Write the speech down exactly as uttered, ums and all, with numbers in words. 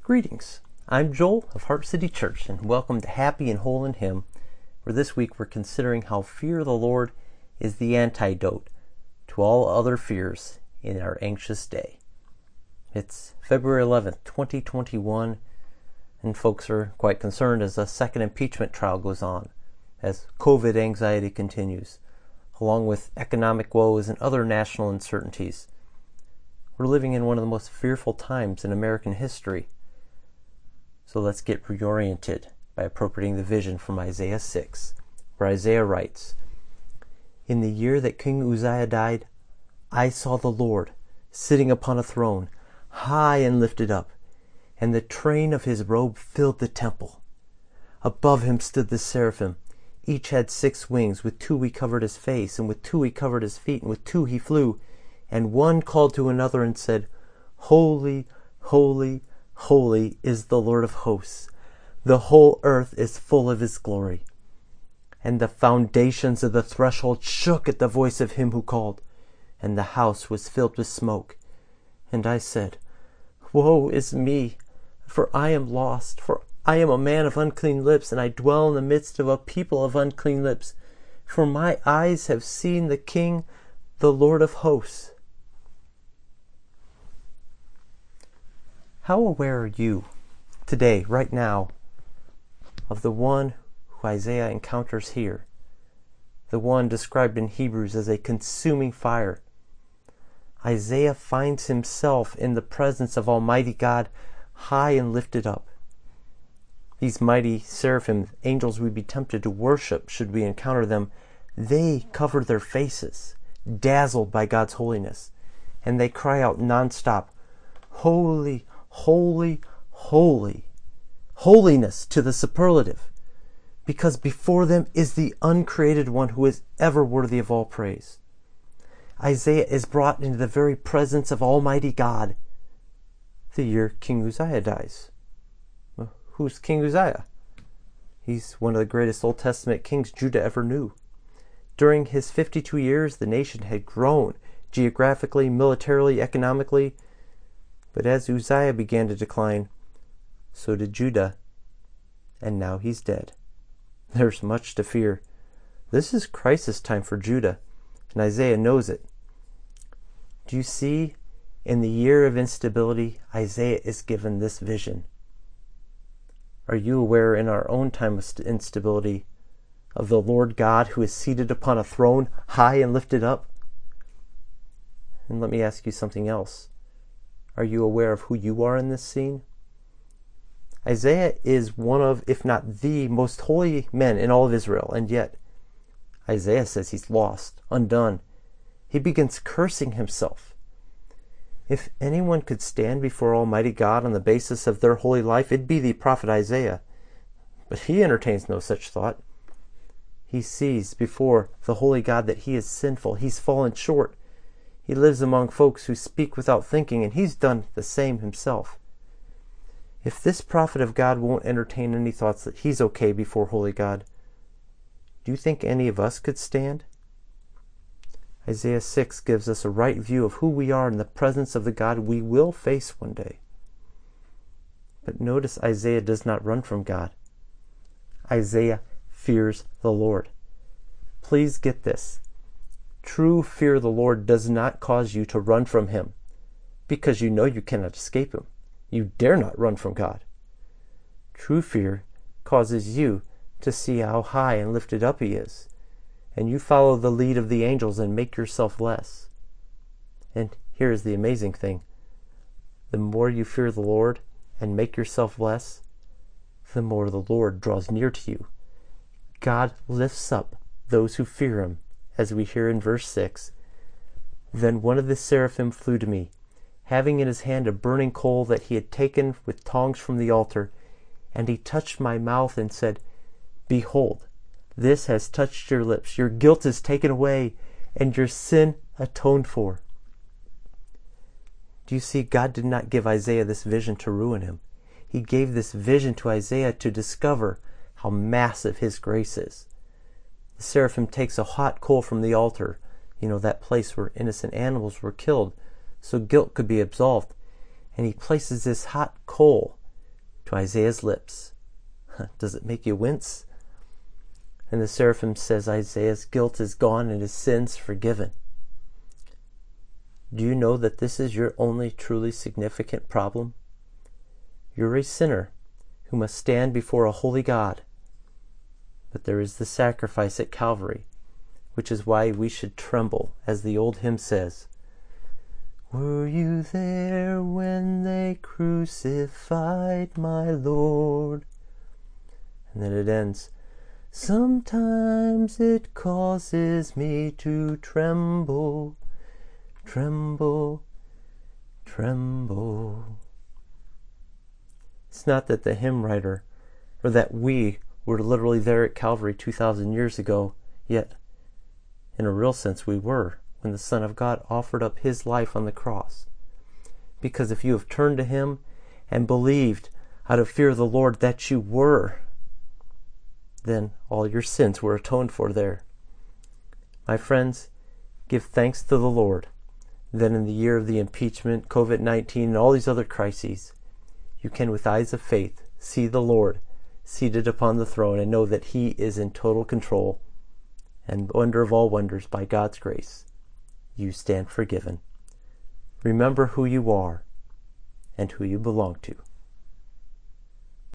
Greetings, I'm Joel of Heart City Church, and welcome to Happy and Whole in Him, where this week we're considering how fear of the Lord is the antidote to all other fears in our anxious day. It's February eleventh, twenty twenty-one, and folks are quite concerned as a second impeachment trial goes on, as COVID anxiety continues, along with economic woes and other national uncertainties. We're living in one of the most fearful times in American history. So let's get reoriented by appropriating the vision from Isaiah six, where Isaiah writes, "In the year that King Uzziah died, I saw the Lord sitting upon a throne, high and lifted up, and the train of his robe filled the temple. Above him stood the seraphim. Each had six wings. With two he covered his face, and with two he covered his feet, and with two he flew. And one called to another and said, Holy, holy, holy is the Lord of hosts. The whole earth is full of his glory. And the foundations of the threshold shook at the voice of him who called, and the house was filled with smoke. And I said, Woe is me, for I am lost, for I am a man of unclean lips, and I dwell in the midst of a people of unclean lips. For my eyes have seen the King, the Lord of hosts." How aware are you today, right now, of the one who Isaiah encounters here, the one described in Hebrews as a consuming fire? Isaiah finds himself in the presence of Almighty God, high and lifted up. These mighty seraphim, angels we'd be tempted to worship should we encounter them, they cover their faces, dazzled by God's holiness, and they cry out nonstop, Holy, holy, holy, holiness to the superlative, because before them is the uncreated one who is ever worthy of all praise. Isaiah is brought into the very presence of Almighty God the year King Uzziah dies. Well, who's King Uzziah? He's one of the greatest Old Testament kings Judah ever knew. During his fifty-two years, the nation had grown geographically, militarily, economically. But as Uzziah began to decline, so did Judah, and now he's dead. There's much to fear. This is crisis time for Judah, and Isaiah knows it. Do you see, in the year of instability, Isaiah is given this vision? Are you aware in our own time of instability of the Lord God who is seated upon a throne, high and lifted up? And let me ask you something else. Are you aware of who you are in this scene? Isaiah is one of, if not the most holy men in all of Israel, and yet Isaiah says he's lost, undone. He begins cursing himself. If anyone could stand before Almighty God on the basis of their holy life, it'd be the prophet Isaiah. But he entertains no such thought. He sees before the holy God that he is sinful. He's fallen short. He lives among folks who speak without thinking, and he's done the same himself. If this prophet of God won't entertain any thoughts that he's okay before holy God, do you think any of us could stand? Isaiah six gives us a right view of who we are in the presence of the God we will face one day. But notice Isaiah does not run from God. Isaiah fears the Lord. Please get this. True fear of the Lord does not cause you to run from him, because you know you cannot escape him. You dare not run from God. True fear causes you to see how high and lifted up he is, and you follow the lead of the angels and make yourself less. And here is the amazing thing. The more you fear the Lord and make yourself less, the more the Lord draws near to you. God lifts up those who fear him, as we hear in verse six. Then one of the seraphim flew to me, having in his hand a burning coal that he had taken with tongs from the altar, and he touched my mouth and said, Behold, this has touched your lips. Your guilt is taken away, and your sin atoned for. Do you see, God did not give Isaiah this vision to ruin him. He gave this vision to Isaiah to discover how massive his grace is. The seraphim takes a hot coal from the altar, you know, that place where innocent animals were killed, so guilt could be absolved. And he places this hot coal to Isaiah's lips. Does it make you wince? And the seraphim says Isaiah's guilt is gone and his sins forgiven. Do you know that this is your only truly significant problem? You're a sinner who must stand before a holy God. But there is the sacrifice at Calvary, which is why we should tremble, as the old hymn says. Were you there when they crucified my Lord? And then it ends, sometimes it causes me to tremble, tremble, tremble. It's not that the hymn writer, or that we were literally there at Calvary two thousand years ago, yet in a real sense we were, when the Son of God offered up his life on the cross. Because if you have turned to him and believed out of fear of the Lord that you were, then all your sins were atoned for there. My friends, give thanks to the Lord that in the year of the impeachment, covid nineteen, and all these other crises, you can with eyes of faith see the Lord seated upon the throne and know that he is in total control. And wonder of all wonders, by God's grace, you stand forgiven. Remember who you are and who you belong to.